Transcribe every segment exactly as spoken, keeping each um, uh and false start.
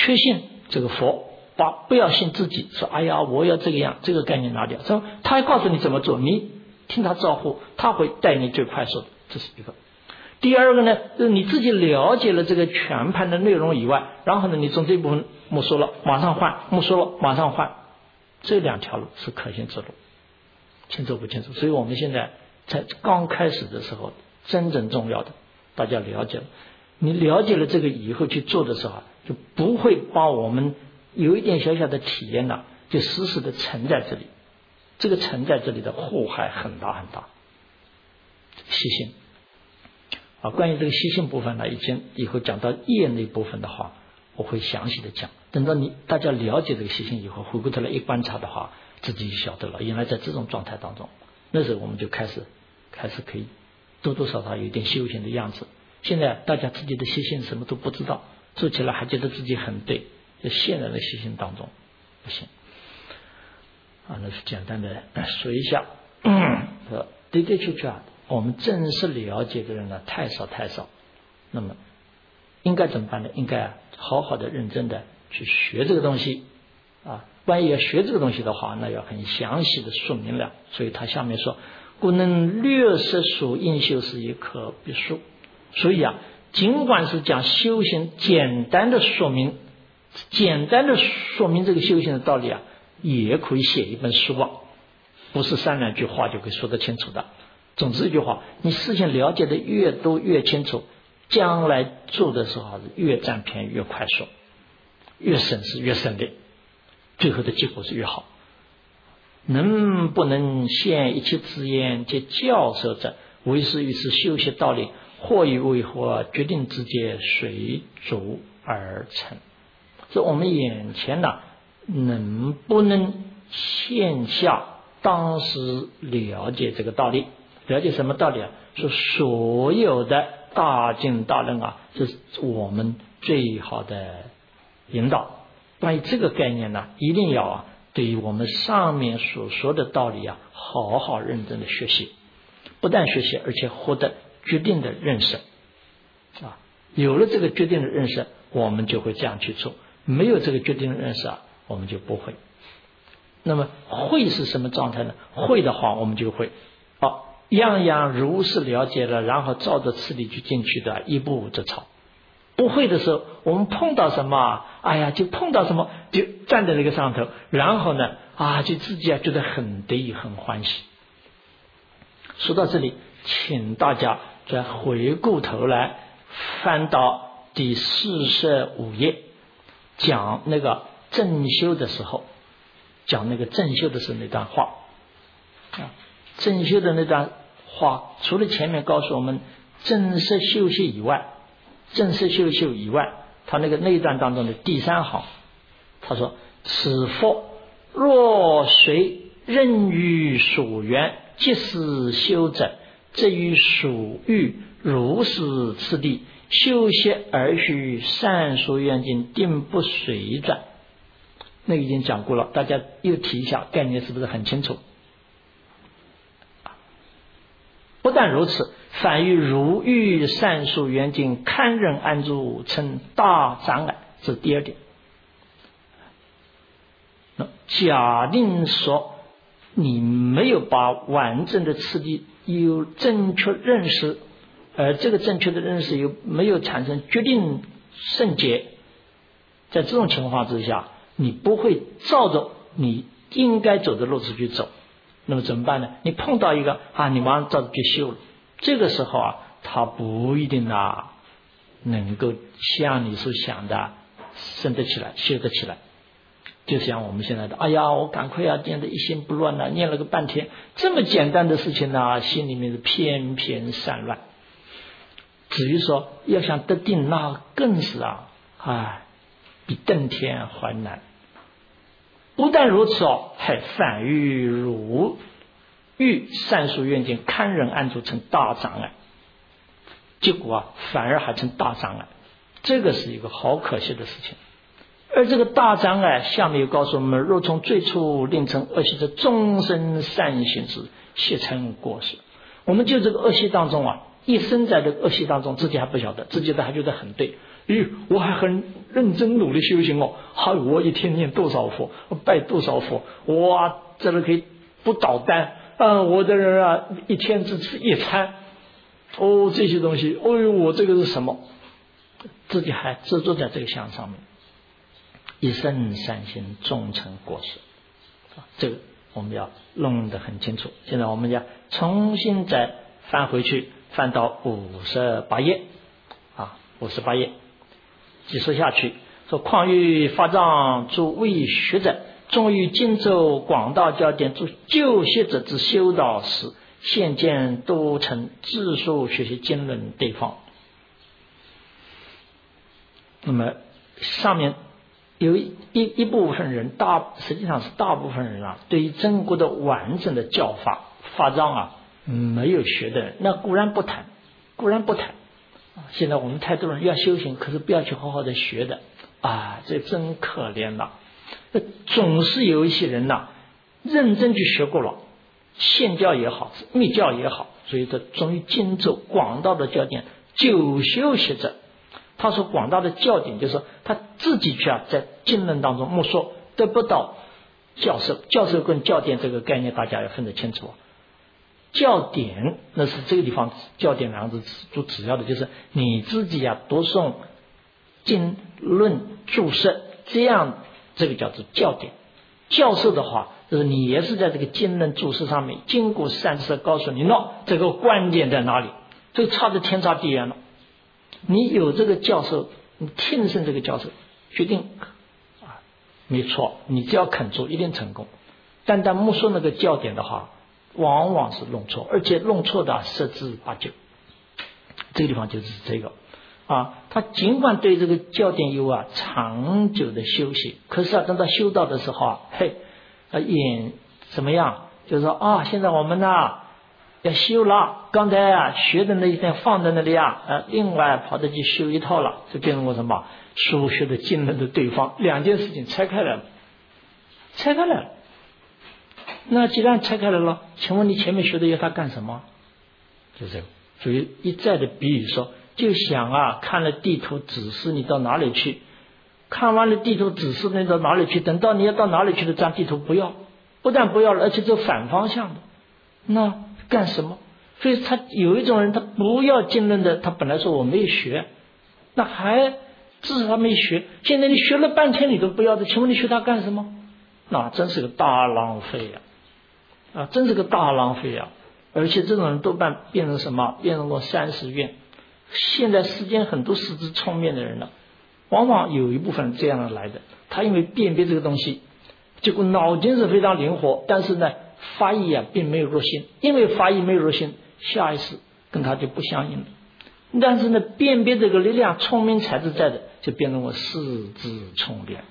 确信这个佛，把不要信自己，说哎呀我要这个样，这个概念拿掉。说他告诉你怎么做，你听他招呼，他会带你最快速的，这是一个。第二个呢，就是你自己了解了这个全盘的内容以外，然后呢，你从这部分没收了，马上换，没收了，马上换，这两条路是可行之路，清楚不清楚？所以我们现在在刚开始的时候，真正重要的，大家了解了，你了解了这个以后去做的时候，就不会把我们有一点小小的体验呢，就死死的沉在这里，这个沉在这里的祸害很大很大。习性啊，关于这个习性部分呢，以前以后讲到业那部分的话，我会详细的讲。等到你大家了解这个习性以后，回过头来一观察的话，自己就晓得了，原来在这种状态当中，那时候我们就开始开始可以多多少少有一点修行的样子。现在大家自己的习性什么都不知道，做起来还觉得自己很对，就陷在了习性当中，不行啊。那是简单的说一下，说的的确确啊，我们正式了解的人呢太少太少。那么应该怎么办呢？应该啊好好的认真的去学这个东西啊。万一要学这个东西的话，那要很详细的说明了。所以他下面说，故能略识属应修时也可必述。所以啊，尽管是讲修行，简单的说明，简单的说明这个修行的道理啊，也可以写一本书啊，不是三两句话就可以说得清楚的。总之一句话，你事情了解的越多越清楚，将来做的时候越占便宜越快速，越省事越省力，最后的结果是越好。能不能现一切之言皆教授者，为是于是修习道理，或与为或决定之间随逐而成。这我们眼前呢，能不能现下当时了解这个道理？了解什么道理啊？说所有的大经大论啊，是我们最好的引导。关于这个概念呢，一定要啊，对于我们上面所说的道理啊，好好认真的学习。不但学习，而且获得决定的认识啊。有了这个决定的认识，我们就会这样去做；没有这个决定的认识啊，我们就不会。那么会是什么状态呢？会的话，我们就会哦，样样如是了解了，然后照着次第去进去的，一步之草。不会的时候，我们碰到什么，哎呀，就碰到什么，就站在那个上头，然后呢，啊，就自己啊觉得很得意，很欢喜。说到这里，请大家再回过头来翻到第四十五页，讲那个正修的时候，讲那个正修的是那段话啊。正修的那段话，除了前面告诉我们正式修习以外，正式修习以外，他那个那一段当中的第三行，他说：“此佛若随任于所缘，即是修者，则于属欲如是次第，修习而须善所愿境，定不随转。”那个已经讲过了，大家又提一下，概念是不是很清楚？不但如此，反于如欲善所缘境，堪忍安住，称大障碍。这是第二点。那假定说你没有把完整的次第有正确认识，而这个正确的认识又没有产生决定圣洁，在这种情况之下，你不会照着你应该走的路子去走。那么怎么办呢？你碰到一个啊，你马上照着去修了，这个时候啊，他不一定啊能够像你所想的升得起来，修得起来。就像我们现在的，哎呀，我赶快啊，念得一心不乱了，念了个半天，这么简单的事情呢，心里面是偏偏散乱。至于说要想得定，那更是啊，哎，比登天还难。不但如此哦，还反于如欲善所愿境，堪忍安住，成大障碍。结果啊，反而还成大障碍，这个是一个好可惜的事情。而这个大障碍下面又告诉我们，若从最初令成恶习者，终身善行之，悉成过失。我们就这个恶习当中啊，一生在这个恶习当中，自己还不晓得，自己的还觉得很对， 咦，我还很认真努力修行哦，还有我一天念多少佛，拜多少佛，哇，这个可以不倒单啊！我的人啊，一天只吃一餐，哦，这些东西，哦呦，我这个是什么？自己还执着在这个相上面，一生善行，终成过失。这个我们要弄得很清楚。现在我们要重新再翻回去，翻到五十八页啊，五十八页继续下去，说况欲发藏诸未学者，终于经咒广大教典诸旧学者之修道时，现见都成自述学习经论对方。那么上面有一一部分人，大实际上是大部分人啊，对于中国的完整的教法发藏啊没有学的人，那固然不谈，固然不谈。现在我们太多人要修行，可是不要去好好的学的啊，这真可怜了。总是有一些人呐、啊，认真去学过了，宪教也好，密教也好，所以这终于经咒广大的教典，九修学者。他说广大的教典，就是说他自己去啊，在经论当中默说，得不到教授。教授跟教典这个概念大家要分得清楚。教典那是这个地方教典两个字主主要的就是你自己啊读诵经论注释，这样这个叫做教典。教授的话就是你也是在这个经论注释上面经过善知识告诉你，喏，这个观点在哪里，这个差的天差地远了。你有这个教授，你听信这个教授，决定啊，没错，你只要肯做，一定成功。单单默说那个教典的话，往往是弄错，而且弄错的十之八九。这个地方就是这个啊，他尽管对这个教典有啊长久的修习，可是啊，等到修道的时候啊，嘿，啊眼怎么样？就是说啊，现在我们呢、啊。要修了，刚才啊学的那一天放在那里啊，呃，另外跑着去修一套了，就变成我什么书学的经论的对方，两件事情拆开来了，拆开来了。那既然拆开来了，请问你前面学的要他干什么？就这个，所以一再的比喻说，就想啊，看了地图指示你到哪里去，看完了地图指示你到哪里去，等到你要到哪里去的，这张地图不要，不但不要了，而且走反方向的，那。干什么？所以他有一种人，他不要经论的，他本来说我没学，那还至少他没学。现在你学了半天你都不要的，请问你学它干什么？那真是个大浪费呀！啊，真是个大浪费呀！而且这种人多半变成什么？变成过三十愿。现在世间很多识之聪明的人呢，往往有一部分这样来的。他因为辨别这个东西，结果脑筋是非常灵活，但是呢。发意啊，并没有入心，因为发意没有入心，下意识跟他就不相应了。但是呢，辨别这个力量，聪明才智在的，就变成我四肢聪明。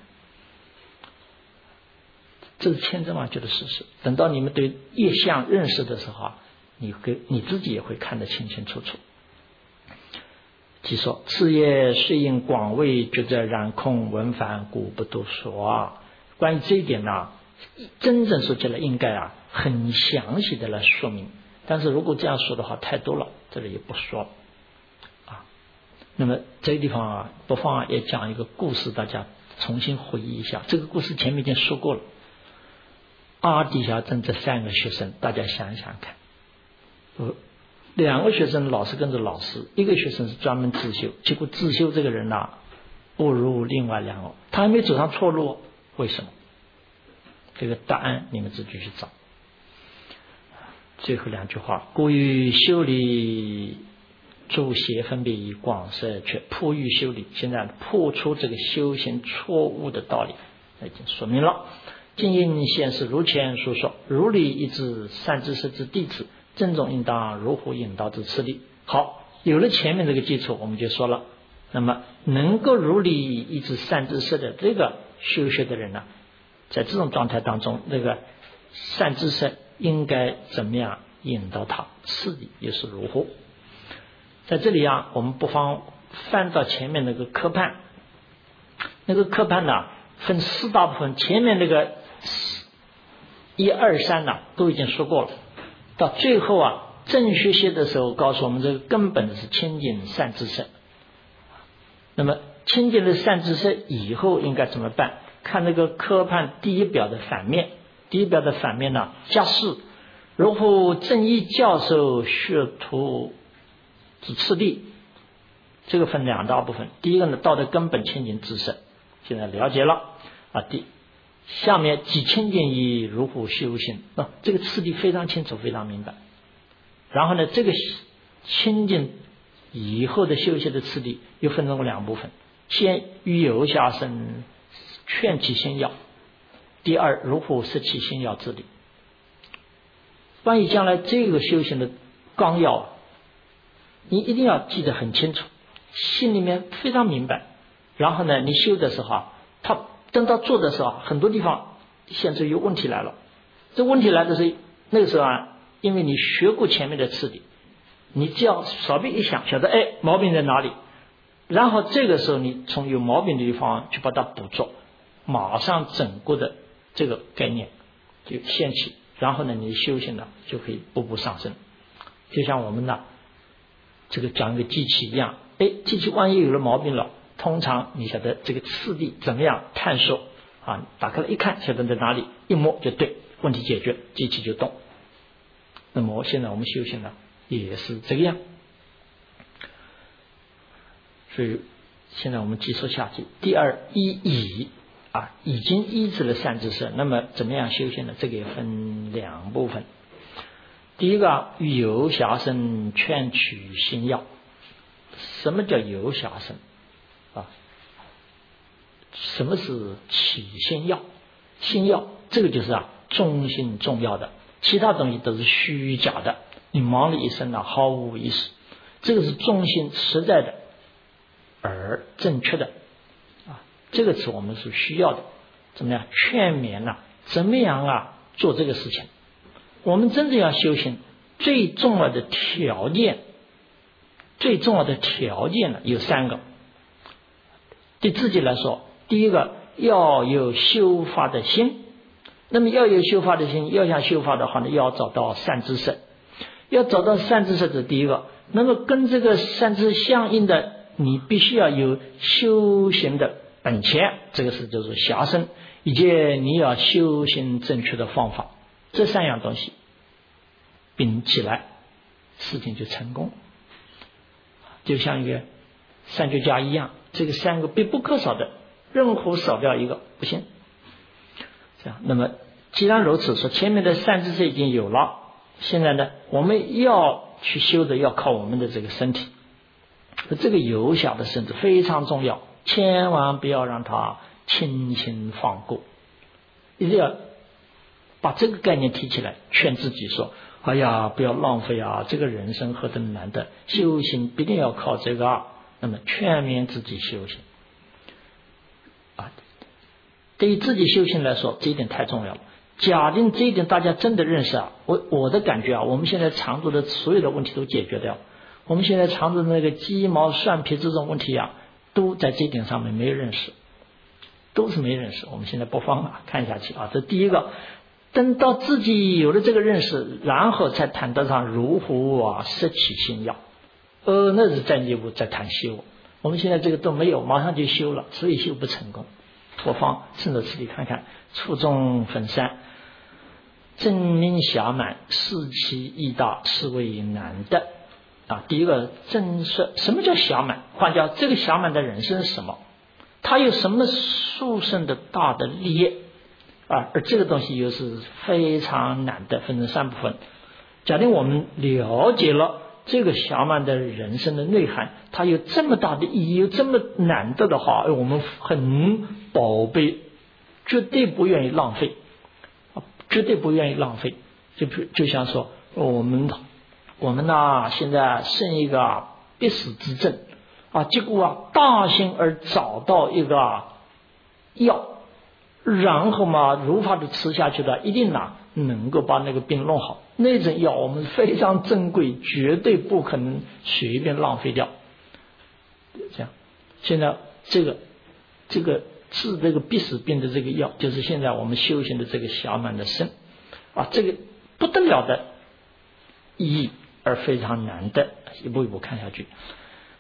这是千真万确的事实。等到你们对业相认识的时候啊，你会你自己也会看得清清楚楚。即说次业虽应广为，觉得然空文繁，故不多说啊。关于这一点呢、啊，真正说起来应该啊很详细的来说明，但是如果这样说的话太多了，这里也不说了啊。那么这个地方啊，不妨啊也讲一个故事，大家重新回忆一下。这个故事前面已经说过了。阿底峡镇这三个学生，大家想一想看，呃，两个学生老是跟着老师，一个学生是专门自修，结果自修这个人呐、啊，不如另外两个，他还没走上错路，为什么？这个答案你们自己去找。最后两句话：故于修理诸邪分别以广摄却破于修理，现在破出这个修行错误的道理，已经说明了。今因现是如前所说，如理一知善知识之弟子，正中应当如虎引导之次第。好，有了前面这个基础，我们就说了，那么能够如理一知善知识的这个修学的人呢，在这种状态当中，这个善知识应该怎么样引导他？次第也是如虎。在这里啊，我们不妨翻到前面那个科判，那个科判呢分四大部分，前面那个一二三呢都已经说过了，到最后啊正学习的时候告诉我们，这个根本的是清净善知识。 那么清净的善知识以后应该怎么办？看那个科判第一表的反面，第一表的反面呢，假释如复正一教授学徒之次第，这个分两大部分。第一个呢，道德根本清净知识，现在了解了啊。第下面即清净以如何修行啊，这个次第非常清楚，非常明白。然后呢，这个清净以后的修行的次第又分成两部分：先于有下生劝其心要，第二如何摄其心要之理。关于将来这个修行的纲要，你一定要记得很清楚，心里面非常明白。然后呢，你修的时候啊，他等到做的时候，很多地方现在有问题来了。这问题来的是那个时候啊，因为你学过前面的次第，你只要稍微一想，晓得哎毛病在哪里，然后这个时候你从有毛病的地方去把它补足，马上整个的这个概念就掀起，然后呢，你修行呢就可以步步上升。就像我们呢，这个讲一个机器一样，哎，机器万一有了毛病了，通常你晓得这个次第怎么样探索啊？打开了一看，晓得在哪里，一摸就对，问题解决，机器就动。那么现在我们修行呢，也是这个样。所以现在我们继续下去。第二，一已啊，已经医治了善知识，那么怎么样修行呢？这个也分两部分。第一个，与游侠生劝取心要。什么叫游侠生啊？什么是起心要？心要这个就是啊，中心重要的，其他东西都是虚假的。你忙了一生啊，毫无意思。这个是中心实在的而正确的啊，这个词我们是需要的。怎么样劝勉呢、啊？怎么样啊做这个事情？我们真正要修行，最重要的条件，最重要的条件呢有三个。对自己来说，第一个要有修法的心。那么要有修法的心，要想修法的话呢，要找到善知识。要找到善知识的第一个，那么跟这个善知识相应的，你必须要有修行的本钱，这个是就是暇生，以及你要修行正确的方法，这三样东西并起来，事情就成功。就像一个三脚架一样，这个三个必不可少的，任何少掉一个不行。这样，那么既然如此，说前面的善知识已经有了，现在呢，我们要去修的要靠我们的这个身体。这个有小的身子非常重要，千万不要让它轻轻放过，一定要把这个概念提起来，劝自己说：哎呀，不要浪费啊！这个人生何等难得，修行必定要靠这个啊。那么劝勉自己修行啊，对于自己修行来说，这一点太重要了。假定这一点大家真的认识啊，我我的感觉啊，我们现在常住的所有的问题都解决掉。我们现在常住的那个鸡毛蒜皮这种问题啊，都在这一点上面没认识，都是没认识。我们现在不妨啊看下去啊，这第一个。等到自己有了这个认识，然后才谈得上如何啊摄起心要，呃，那是在一步在谈修。我们现在这个都没有，马上就修了，所以修不成功。我方趁着此地看看，初中分三，正明暇满，视其义大，是为难的啊。第一个正是什么叫暇满？换叫这个暇满的人生是什么？他有什么殊胜的大的利益？啊，而这个东西又是非常难的，分成三部分。假定我们了解了这个暇满的人生的内涵，它有这么大的意义，有这么难得的话，我们很宝贝，绝对不愿意浪费，绝对不愿意浪费。就就像说，我们我们呢，现在生一个必死之症啊，结果啊，大幸而找到一个药。然后嘛，如法的吃下去的，一定呢能够把那个病弄好。那种药我们非常珍贵，绝对不可能随便浪费掉。这样，现在这个这个治这个必死病的这个药，就是现在我们修行的这个暇满的身啊，这个不得了的意义而非常难的，一步一步看下去。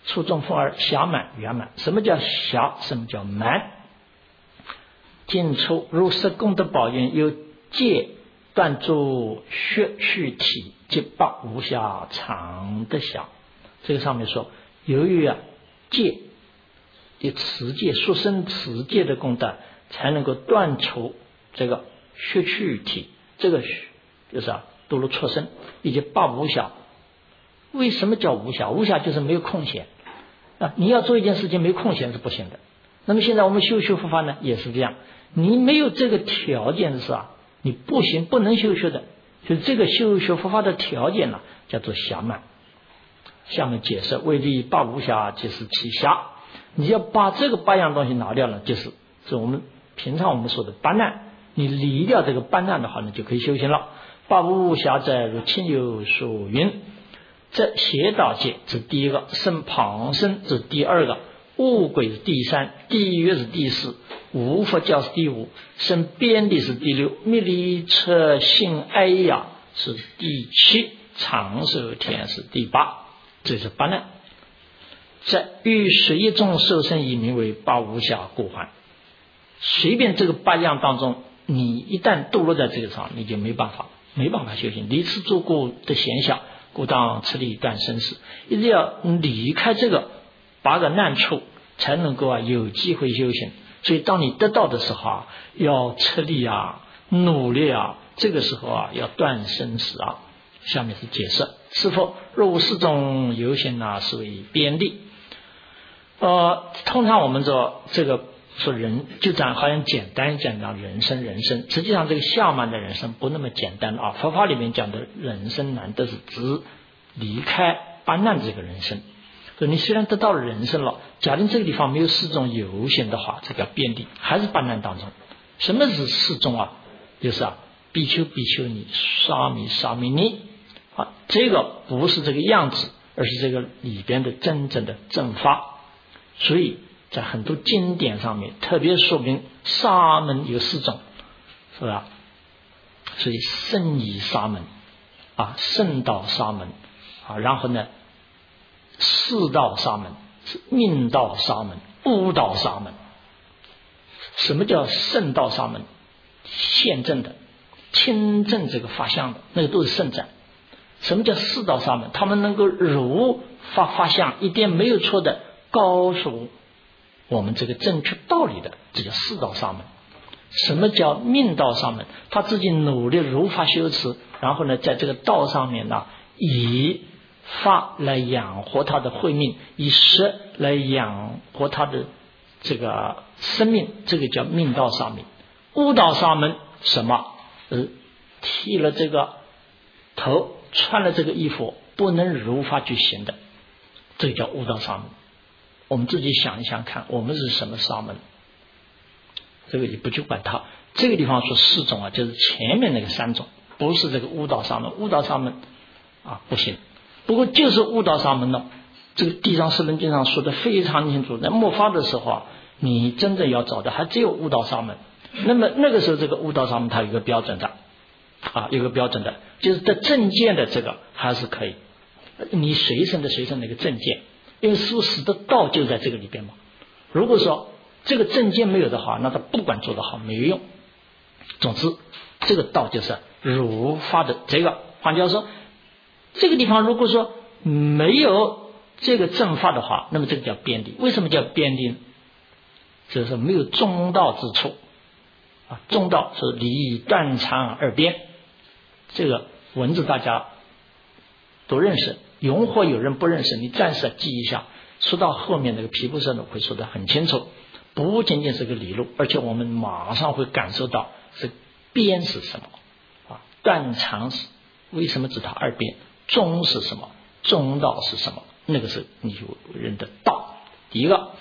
初中分二，暇满圆满。什么叫暇？什么叫满？进出如是功德宝云，有戒断诸血去体，即八无暇常得暇。这个上面说，由于啊戒以持戒、速生持戒的功德，才能够断除这个血去体，这个就是啊堕入畜生，以及八无暇。为什么叫无暇？无暇就是没有空闲啊！你要做一件事情没空闲是不行的。那么现在我们修学佛法呢，也是这样。你没有这个条件是啊，你不行，不能修学的。就是这个修学佛法的条件呢，叫做暇满。下面解释为利八无暇，即是其暇。你要把这个八样东西拿掉了，就是是我们平常我们说的八难。你离掉这个八难的话呢，就可以修行了。八无暇者，如亲友所云。这邪道界是第一个，生旁生是第二个，物鬼是第三，地狱是第四，无佛教是第五，生边地是第六，密离车性哀雅是第七，长寿天是第八，这是八难。在于十一众受生以名为八无暇故还。随便这个八样当中，你一旦堕落在这个上，你就没办法没办法修行。离此诸故的闲暇，故当持力断生死。一直要离开这个八个难处，才能够啊有机会修行。所以当你得到的时候啊，要吃力啊，努力啊，这个时候啊要断生死啊。下面是解释，是否若无四种有形啊，是为边地。呃，通常我们说这个说人就讲好像简单讲讲人生人生，实际上这个暇满的人生不那么简单啊。佛法里面讲的人生难得是指离开八难这个人生。所以你虽然得到了人生了，假定这个地方没有四种有形的话，这个遍地还是八难当中。什么是四种啊？就是啊，比丘比丘尼、沙弥沙弥尼啊，这个不是这个样子，而是这个里边的真正的正法。所以在很多经典上面特别说明沙门有四种，是吧？所以圣仪沙门啊，圣道沙门啊，然后呢四道沙门是命道沙门、悟道沙门。什么叫圣道沙门？现证的、亲证这个法相的，那个都是圣者。什么叫四道沙门？他们能够如法法相，一点没有错的告诉我们这个正确道理的，这叫四道沙门。什么叫命道沙门？他自己努力如法修持，然后呢在这个道上面呢，以法来养活他的慧命，以识来养活他的这个生命，这个叫命道沙门。悟道沙门什么？呃，剃了这个头，穿了这个衣服，不能如法去行的，这个叫悟道沙门。我们自己想一想看，我们是什么沙门？这个也不去管它。这个地方说四种啊，就是前面那个三种，不是这个悟道沙门。悟道沙门啊不行。不过就是悟道沙门呢，这个地藏十轮经上说的非常清楚。在末法的时候啊，你真正要找的还只有悟道沙门。那么那个时候这个悟道沙门它有一个标准的啊，有个标准的，就是在正见的这个还是可以，你随身的随身那个正见。因为师父使的道就在这个里边嘛。如果说这个正见没有的话，那他不管做得好没有用。总之这个道就是如法的这个。换句话说，这个地方如果说没有这个正法的话，那么这个叫边地。为什么叫边地呢？就是没有中道之处啊。中道是离断肠二边，这个文字大家都认识，永或有人不认识，你暂时记一下，说到后面那个皮部上呢会说得很清楚。不仅仅是个理路，而且我们马上会感受到是边是什么啊，断肠是为什么指它二边，中是什么，中道是什么，那个是你就认得道。第一个，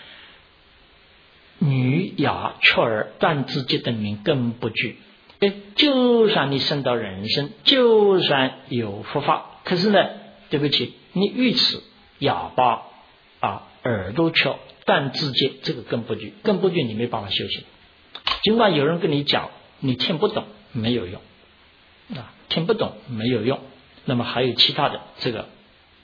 女雅雀儿断自己的名更不惧。就算你升到人生，就算有佛法，可是呢对不起，你愚痴哑巴啊，耳朵缺断自戒，这个更不惧，更不惧你没办法修行。尽管有人跟你讲，你听不懂没有用啊，听不懂没有用。那么还有其他的这个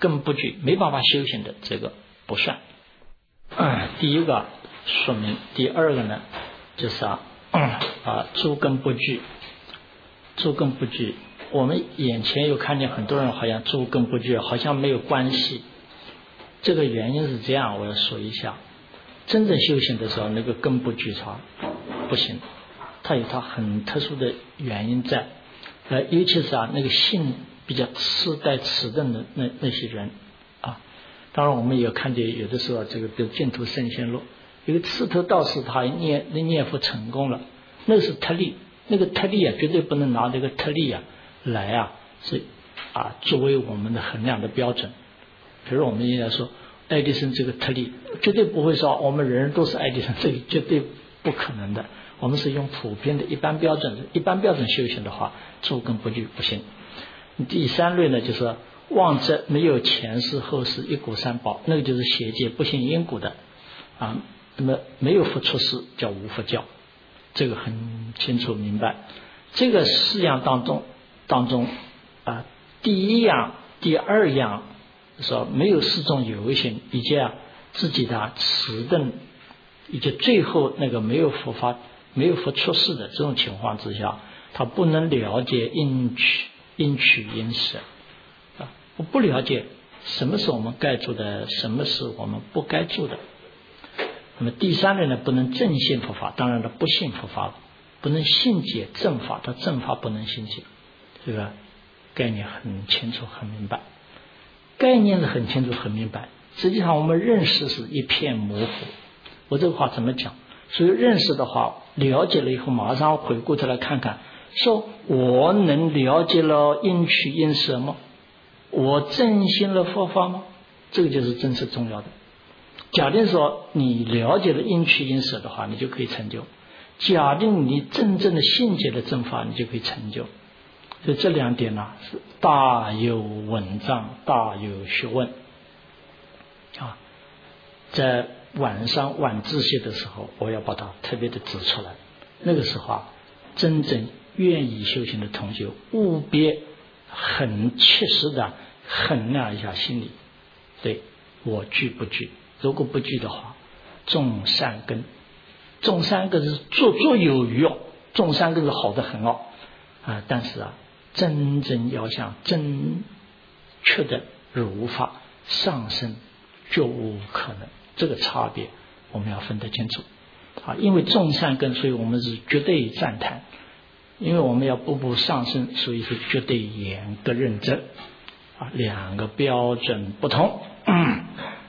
根不具，没办法修行的，这个不算。嗯，第一个说明，第二个呢，就是啊，嗯、啊，诸根不具，诸根不具。我们眼前有看见很多人好像诸根不具，好像没有关系。这个原因是这样，我要说一下。真正修行的时候，那个根不具它不行，它有它很特殊的原因在。呃，尤其是啊，那个性比较痴呆迟钝的那那些人啊，当然我们也看见有的时候，这个比如净土圣贤录，有个刺头道士他念念佛成功了，那个是特例，那个特例啊，绝对不能拿这个特例啊来啊是啊作为我们的衡量的标准。比如我们现在说爱迪生这个特例，绝对不会说我们人人都是爱迪生，这个绝对不可能的。我们是用普遍的一般标准，一般标准修行的话，诸根不具不行。第三类呢，就是妄执没有前世后世一果三宝，那个就是邪界不信因果的啊。那么没有佛出世叫无佛教，这个很清楚明白。这个四样当中当中啊，第一样、第二样说没有四种有形，以及啊自己的迟钝，以及最后那个没有佛法、没有佛出世的这种情况之下，他不能了解因取、因取因舍啊，我不了解什么是我们该做的，什么是我们不该做的。那么第三类呢，不能正信佛法，当然了，不信佛法了，不能信解正法，他正法不能信解，这个概念很清楚、很明白。概念是很清楚、很明白，实际上我们认识是一片模糊。我这个话怎么讲？所以认识的话，了解了以后，马上回过头来看看，说我能了解了因取因舍吗？我正信了佛法吗？这个就是真是重要的。假定说你了解了因取因舍的话，你就可以成就；假定你真正的信解了正法，你就可以成就。所以这两点呢、啊、是大有文章，大有学问啊。在晚上晚自习的时候，我要把它特别的指出来。那个时候啊，真正愿意修行的同学，务必很切实的衡量一下心里，对我具不具？如果不具的话，种善根，种善根是做做有余哦，种善根是好的很哦啊，但是啊，真正要想正确的如法上升，就无可能。这个差别我们要分得清楚啊！因为种善根，所以我们是绝对赞叹；因为我们要步步上升，所以是绝对严格认真啊，两个标准不同。嗯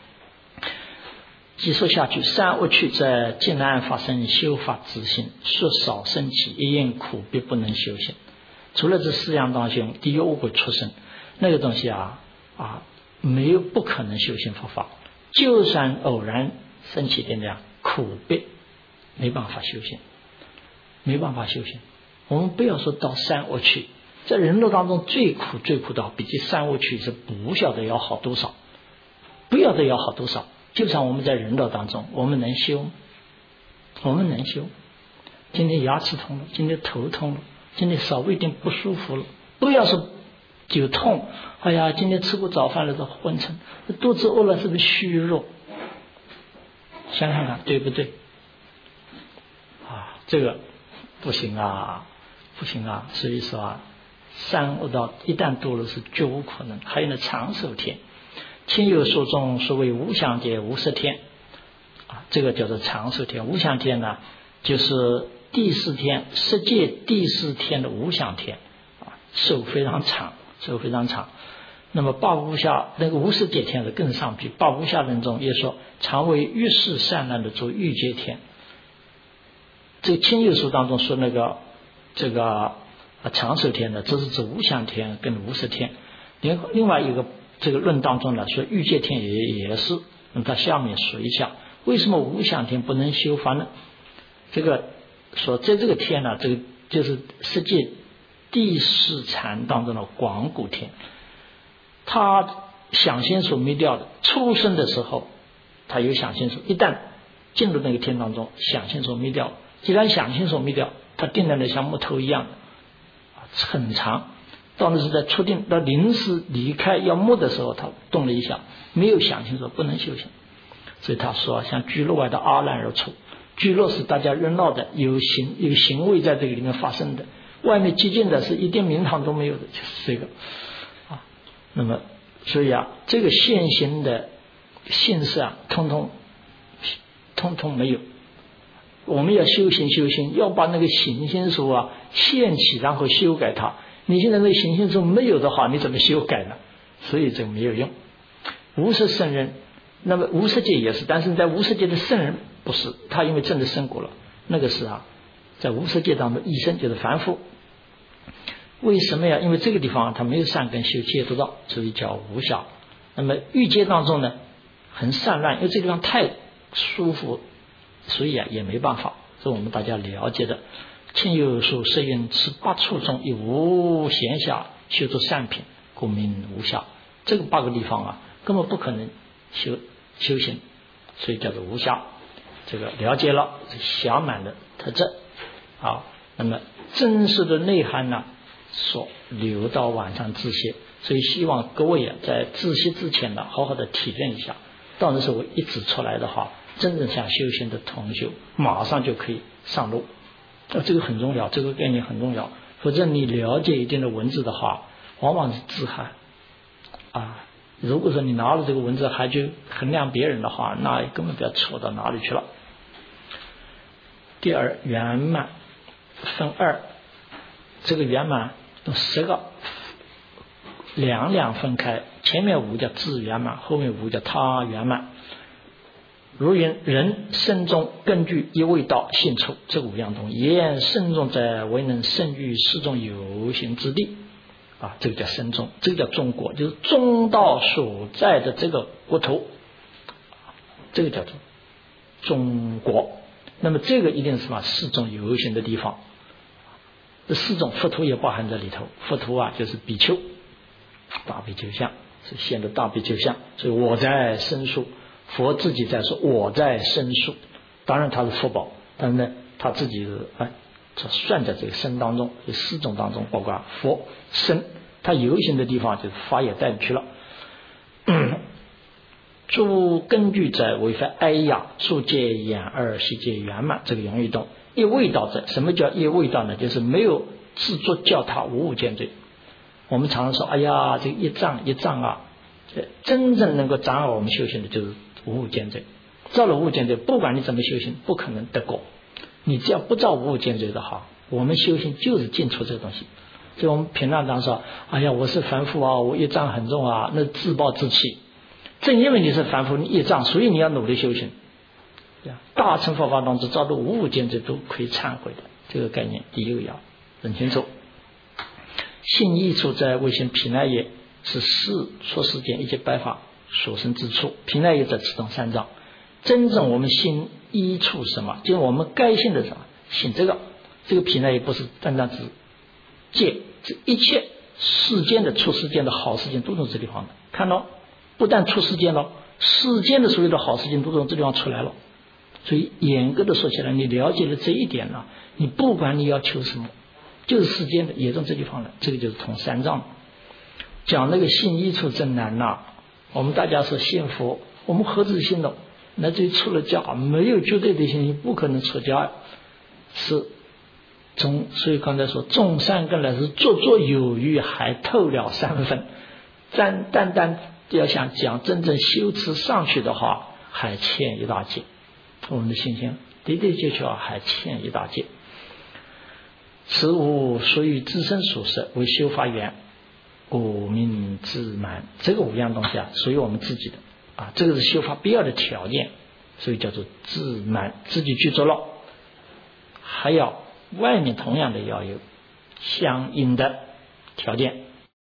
继续下去，三恶趣在近难发生修法之心，说少生起一因苦，必不能修行。除了这四样东西，第一恶鬼出生，那个东西啊啊，没有不可能修行佛法。就算偶然升起点点苦逼，没办法修行，没办法修行。我们不要说到三恶趣，在人道当中最苦最苦的，比这三恶趣是不晓得要好多少，不晓得要好多少。就像我们在人道当中，我们能修，我们能修。今天牙齿痛了，今天头痛了，今天稍微一点不舒服了，不要说就痛，哎呀，今天吃过早饭了都昏沉，肚子饿了是不是虚弱？想想看，对不对？啊，这个不行啊，不行啊！所以说啊，三恶道一旦堕落是绝无可能。还有呢，长寿天，天有所中，所谓无想界、无色天啊，这个叫做长寿天。无想天呢，就是第四天，色界第四天的无想天啊，寿非常长。寿非常长，那么八无下那个无色界天是更上比，八无下人中也说常为欲世善难的做欲界天。这个清幽书当中说那个这个啊长寿天呢，这是指无想天跟无色天。另另外一个这个论当中呢说欲界天也也是，那么他下面说一下为什么无想天不能修法呢？这个说在这个天呢，这个就是世界第四禅当中的广谷天，他想心所灭掉的，出生的时候他有想心所，一旦进入那个天当中，想心所灭掉了。既然想心所灭掉，他定在那像木头一样很长， 到那是在初定到临时离开要没的时候，他动了一下，没有想清楚不能修行，所以他说像居乐外的阿难而出。居乐是大家热闹的，有行有行为在这个里面发生的，外面寂静的是一点名堂都没有的，就是这个啊。那么所以啊，这个现行的性事啊，通通通通没有。我们要修行修行，要把那个行星数啊现起，然后修改它。你现在那个行星数没有的话，你怎么修改呢？所以这个没有用。无色圣人，那么无色界也是，但是在无色界的圣人不是，他因为证的圣果了，那个是啊，在无色界当中一生就是凡夫。为什么呀？因为这个地方他没有善根修戒得道，所以叫无暇。那么欲界当中呢，很散乱，因为这个地方太舒服，所以啊也没办法。这是我们大家了解的。亲有数色云是八处中亦无闲暇修出善品，故名无暇。这个八个地方啊，根本不可能修修行，所以叫做无暇。这个了解了暇满的特征啊。那么真实的内涵呢，说留到晚上自习，所以希望各位啊在自习之前呢，好好的体验一下。到那时候一指出来的话，真正想修行的同学，马上就可以上路。这个很重要，这个概念很重要。否则你了解一定的文字的话，往往是自害啊。如果说你拿了这个文字还去衡量别人的话，那根本不要错到哪里去了。第二，圆满分二，这个圆满有十个，两两分开，前面五叫自圆满，后面五叫他圆满。如云人身中根据一味道性处，这五样东西，言身中者为能胜于世中有形之地啊，这个叫身中，这个叫中国，就是中道所在的这个国土，这个叫做中国。那么这个一定是什么？世中有形的地方。这四种佛土也包含在里头。佛土啊，就是比丘，大比丘像是现的大比丘像，所以我在申述。佛自己在说我在申述，当然他是佛宝，但是呢他自己是哎，他算在这个身当中，这四种当中包括佛身，他有形的地方就是法也带去了。诸根据者为非哀雅，数界眼二悉界圆满，这个容易懂。一味道者，什么叫一味道呢？就是没有自作教他无物见罪。我们常常说哎呀这个一障一障啊，真正能够障碍我们修行的就是无物见罪。造了无物见罪，不管你怎么修行不可能得果。你只要不造无物见罪的话，我们修行就是进出这个东西。所以我们平常常说哎呀我是凡夫啊，我业障很重啊，那自暴自弃。正因为你是凡夫，你业障，所以你要努力修行。大乘佛法当中造的无物见罪都可以忏悔的，这个概念第一个要认清楚。性益处在为行毗奈耶，是事出世间一切百法所生之处。毗奈耶在此中三藏。真正我们心依处什么？就是我们该信的什么？信这个。这个毗奈耶不是单单指戒，这一切世间的出世间的好事情都从这地方的。看到，不但出世间了，世间的所有的好事情都从这地方出来了。所以严格的说起来，你了解了这一点了，你不管你要求什么，就是世间的也从这地方来，这个就是通三藏。讲那个信依处真难呐、啊！我们大家说信佛，我们何止信了？那就出了家，没有绝对的信心，不可能出家。是从所以刚才说种三根来是绰绰有余，还透了三分。但单单要想讲真正修持上去的话，还欠一大截。我们的信心的的确确还欠一大截。此无属于自身所设为修法缘，故名自满。这个五样东西啊，属于我们自己的啊，这个是修法必要的条件，所以叫做自满，自己去做了。还要外面同样的要有相应的条件。